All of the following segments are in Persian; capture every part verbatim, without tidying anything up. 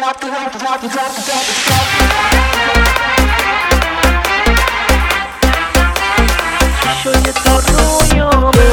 چشای تو رویامه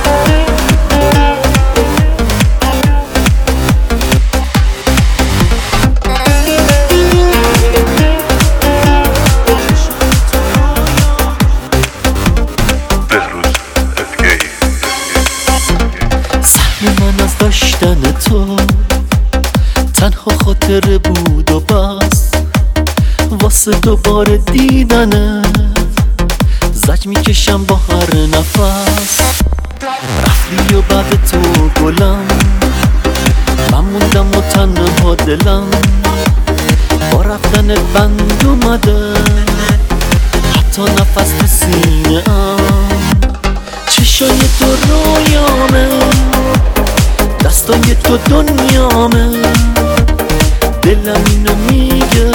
سهم من از داشتن تو تنها خاطره بود و بس، واسه دوباره دیدنت زج میکشم با هر نفس. رفتی و بعد تو گلم، من موندم و تنها دلم، با رفتن بند اومده حتی نفس تو سینه ام. چشای تو رویامه، دستای تو دنیامه، دلم اینو میگه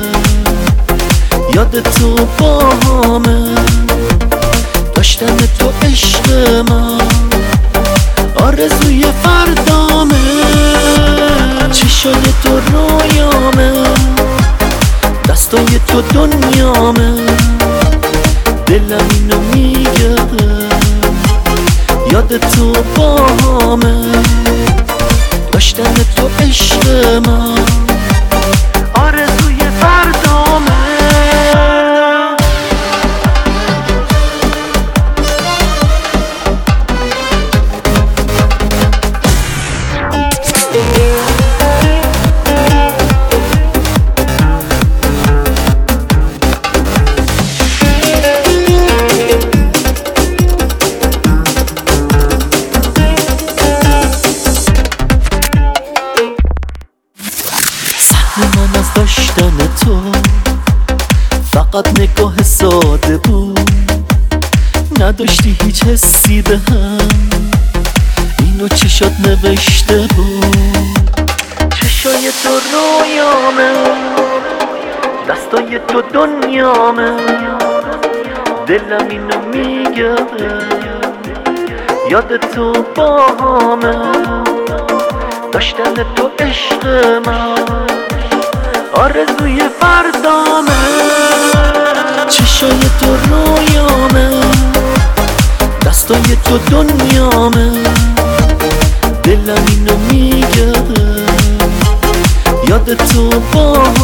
یاد تو باهامه، داشتن تو عشق من آرزوی فردامه. چشای تو رویامه، دستای تو دنیامه، دلم اینو میگه یاد تو باهامه، داشتن تو عشق من آرزوی فردامه. من از داشتن تو فقط نگاه ساده بود، نداشتی هیچ حسی به هم، اینو چشات نوشته بود. چشای تو رویامه، دستای تو دنیامه، دلم اینو میگه یاد تو باهامه، داشتن تو عشق من آرزوی فردامه. چشای تو رویامه، دستای تو دنیامه، دلم اینو میگه یاد تو باهامه،